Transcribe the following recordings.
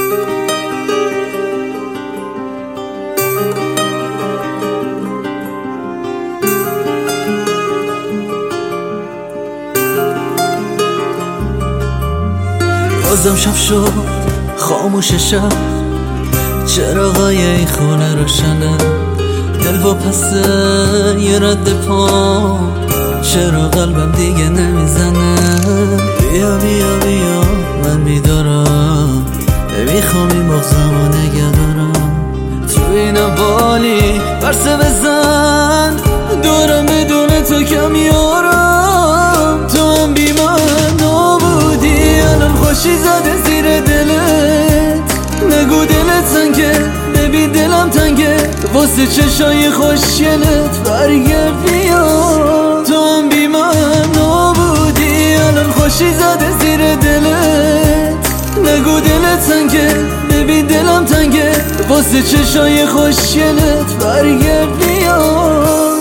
بازم شب شد خاموش شب، چراغای این خونه روشنه، دل و پسه یه رد پا، چرا قلبم دیگه نمیزنه؟ بیا بیا بیا من بیدارم، میخوام این مغزمو نگه دارم، تو این بالی برسه بزن، دورم بدون تو کمیارم، تو هم بی من نبودی، الان خوشی زده زیر دلت، نگو دلت تنگه، ببین دلم تنگه، واسه چشای خوشگلت برگرد بیا، تو هم بی من نبودی، الان خوشی زده زیر دلت، نگو دلت تنگه، ببین دلم تنگه، واسه چشای خوشگلت برگرد بیا.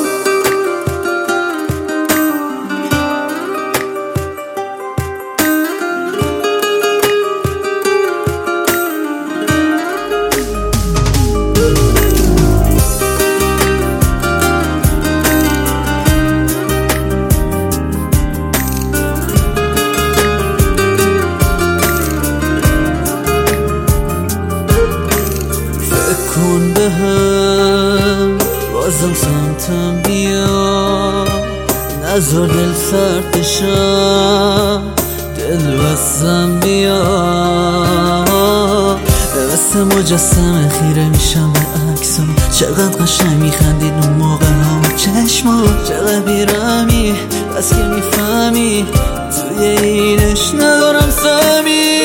کن به هم بازم سمتم بیا، نذار دل سرد بشم، دل بستم بیا، مثل مجسمه خیره میشم به عکسم، چقدر قشنگ میخندید اون موقع هم چشمات، چقدر بیرمی بس که میفهمی توی اینش ندارم سمی،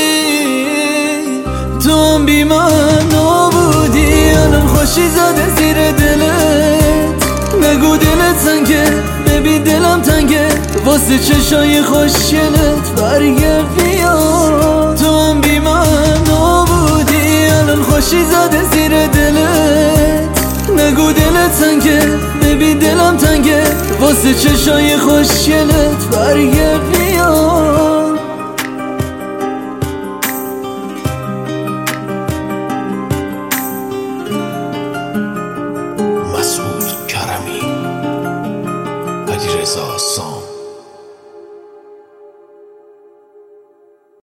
تو هم بی من نبودی، الان خوشی زده زیر دلت، نگو دلت تنگه، ببین دلم تنگه، واسه چشای خوشگلت برگرد بیا، تو هم بی من نبودی، الان خوشی زده زیر دلت، نگو دلت تنگه، ببین دلم تنگه، واسه چشای خوشگلت برگرد بیا.